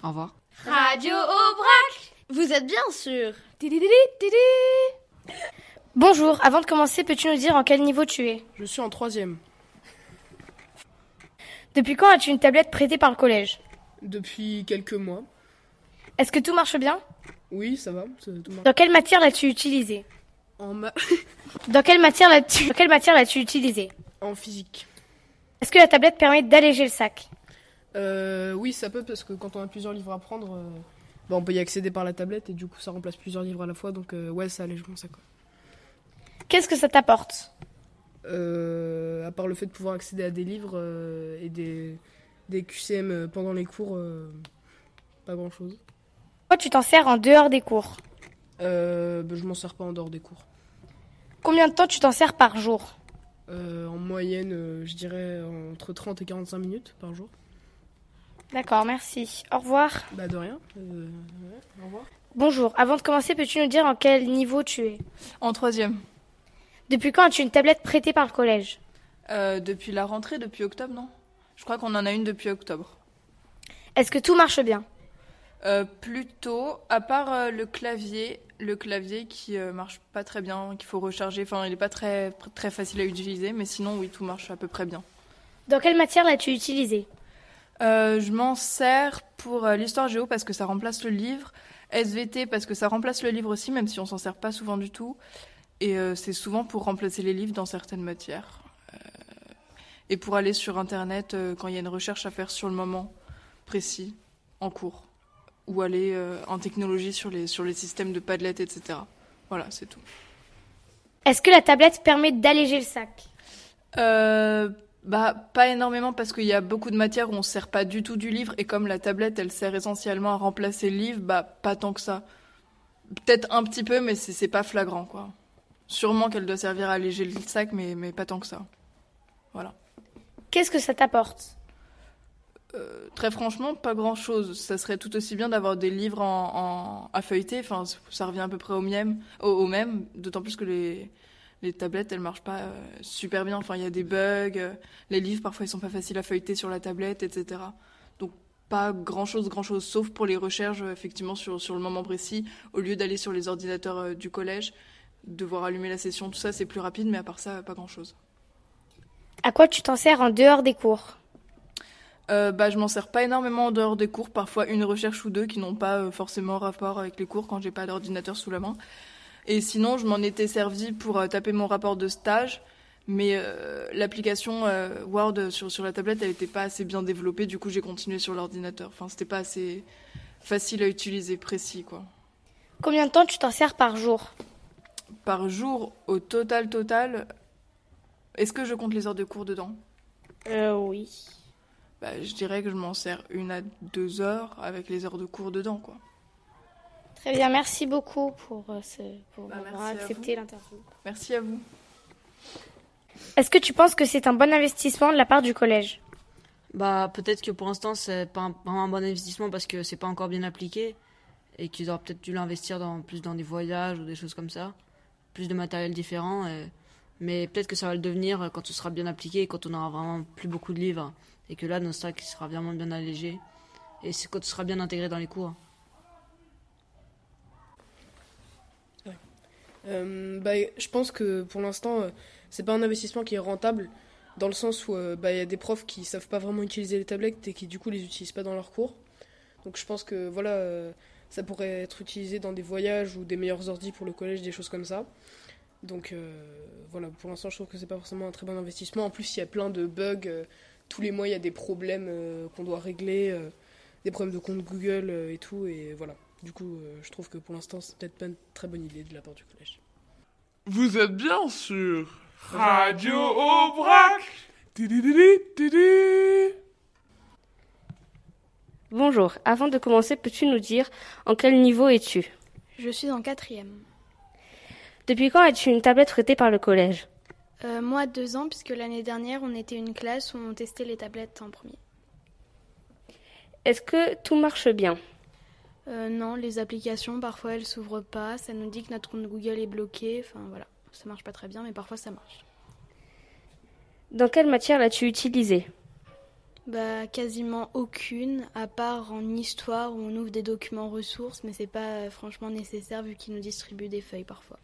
Au revoir. Radio Aubrac. Vous êtes bien sûr. Bonjour, avant de commencer, peux-tu nous dire en quel niveau tu es ? Je suis en 3e. Depuis quand as-tu une tablette prêtée par le collège ? Depuis quelques mois. Est-ce que tout marche bien ? Oui, ça va. Tout marche. Dans quelle matière l'as-tu utilisée ? Dans quelle matière l'as-tu utilisée ? En physique. Est-ce que la tablette permet d'alléger le sac ? Oui, ça peut, parce que quand on a plusieurs livres à prendre, on peut y accéder par la tablette et du coup ça remplace plusieurs livres à la fois, donc ouais, ça allège mon sac. Qu'est-ce que ça t'apporte ? À part le fait de pouvoir accéder à des livres et des QCM pendant les cours, pas grand-chose. Pourquoi tu t'en sers en dehors des cours ? Je m'en sers pas en dehors des cours. Combien de temps tu t'en sers par jour ? En moyenne, je dirais entre 30 et 45 minutes par jour. D'accord, merci. Au revoir. De rien. Au revoir. Bonjour, avant de commencer, peux-tu nous dire en quel niveau tu es ? En 3e. Depuis quand as-tu une tablette prêtée par le collège ? Depuis la rentrée, depuis octobre, non ? Je crois qu'on en a une depuis octobre. Est-ce que tout marche bien ? Plutôt, à part le clavier qui marche pas très bien, qu'il faut recharger. Enfin, il est pas très, très facile à utiliser, mais sinon, oui, tout marche à peu près bien. Dans quelle matière l'as-tu utilisé ? Je m'en sers pour l'histoire géo parce que ça remplace le livre. SVT parce que ça remplace le livre aussi, même si on s'en sert pas souvent du tout. Et c'est souvent pour remplacer les livres dans certaines matières. Et pour aller sur Internet quand il y a une recherche à faire sur le moment précis, en cours. Ou aller en technologie sur les systèmes de Padlet, etc. Voilà, c'est tout. Est-ce que la tablette permet d'alléger le sac ? Pas énormément parce qu'il y a beaucoup de matières où on ne sert pas du tout du livre. Et comme la tablette, elle sert essentiellement à remplacer le livre, pas tant que ça. Peut-être un petit peu, mais c'est pas flagrant, quoi. Sûrement qu'elle doit servir à alléger le sac, mais pas tant que ça. Voilà. Qu'est-ce que ça t'apporte ? Très franchement, pas grand-chose. Ça serait tout aussi bien d'avoir des livres à feuilleter. Enfin, ça revient à peu près au même. D'autant plus que les tablettes, elles marchent pas super bien. Enfin, il y a des bugs. Les livres, parfois, ils sont pas faciles à feuilleter sur la tablette, etc. Donc, pas grand-chose, sauf pour les recherches, effectivement, sur le moment précis. Au lieu d'aller sur les ordinateurs du collège, devoir allumer la session, tout ça, c'est plus rapide. Mais à part ça, pas grand-chose. À quoi tu t'en sers en dehors des cours ? Je m'en sers pas énormément en dehors des cours, parfois une recherche ou deux qui n'ont pas forcément rapport avec les cours quand j'ai pas d'ordinateur sous la main. Et sinon, je m'en étais servi pour taper mon rapport de stage, mais l'application Word sur la tablette, elle était pas assez bien développée, du coup j'ai continué sur l'ordinateur. Enfin, c'était pas assez facile à utiliser, précis, quoi. Combien de temps tu t'en sers par jour ? Par jour, au total, est-ce que je compte les heures de cours dedans ? Oui. Je dirais que je m'en sers 1 à 2 heures avec les heures de cours dedans, quoi. Très bien, merci beaucoup pour avoir accepté l'interview. Merci à vous. Est-ce que tu penses que c'est un bon investissement de la part du collège ? Peut-être que pour l'instant, c'est pas vraiment un bon investissement parce que c'est pas encore bien appliqué et qu'ils auraient peut-être dû l'investir plus dans des voyages ou des choses comme ça, plus de matériel différent. Mais peut-être que ça va le devenir quand ce sera bien appliqué et quand on aura vraiment plus beaucoup de livres. Et que là, notre sac sera vraiment bien allégé. Et c'est quand ce sera bien intégré dans les cours. Je pense que pour l'instant, c'est pas un investissement qui est rentable, dans le sens où y a des profs qui savent pas vraiment utiliser les tablettes et qui du coup les utilisent pas dans leurs cours. Donc je pense que ça pourrait être utilisé dans des voyages ou des meilleurs ordis pour le collège, des choses comme ça. Donc pour l'instant je trouve que c'est pas forcément un très bon investissement. En plus il y a plein de bugs. Tous les mois, il y a des problèmes qu'on doit régler, des problèmes de compte Google et tout. Et voilà. Du coup, je trouve que pour l'instant, c'est peut-être pas une très bonne idée de la part du collège. Vous êtes bien sûr Radio Aubrac. Bonjour, avant de commencer, peux-tu nous dire en quel niveau es-tu ? Je suis en 4e. Depuis quand as-tu une tablette prêtée par le collège ? Moi, 2 ans, puisque l'année dernière, on était une classe où on testait les tablettes en premier. Est-ce que tout marche bien ? Non, les applications, parfois, elles s'ouvrent pas. Ça nous dit que notre compte Google est bloqué. Enfin, voilà, ça marche pas très bien, mais parfois, ça marche. Dans quelle matière l'as-tu utilisé ? Quasiment aucune, à part en histoire où on ouvre des documents ressources, mais c'est pas franchement nécessaire vu qu'ils nous distribuent des feuilles parfois.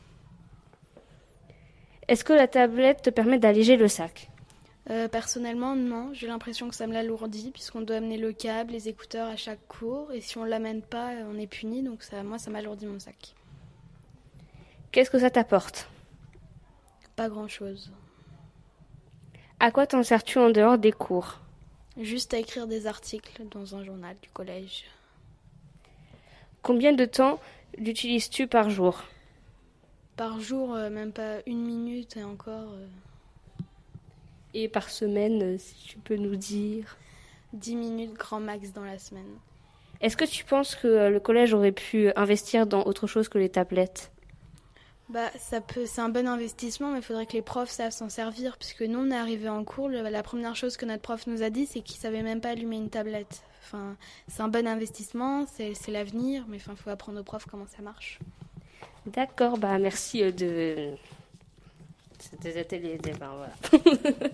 Est-ce que la tablette te permet d'alléger le sac? Personnellement, non. J'ai l'impression que ça me l'alourdit puisqu'on doit amener le câble, les écouteurs à chaque cours. Et si on ne l'amène pas, on est puni. Donc moi, ça m'alourdit mon sac. Qu'est-ce que ça t'apporte? Pas grand-chose. À quoi t'en sers-tu en dehors des cours? Juste à écrire des articles dans un journal du collège. Combien de temps l'utilises-tu par jour? Par jour, même pas 1 minute et encore... Et par semaine, si tu peux nous dire? 10 minutes grand max dans la semaine. Est-ce que tu penses que le collège aurait pu investir dans autre chose que les tablettes? C'est un bon investissement, mais il faudrait que les profs savent s'en servir. Puisque nous, on est arrivés en cours, la première chose que notre prof nous a dit, c'est qu'il ne savait même pas allumer une tablette. Enfin, c'est un bon investissement, c'est l'avenir, mais il faut apprendre aux profs comment ça marche. D'accord, merci de... C'était les débats, voilà.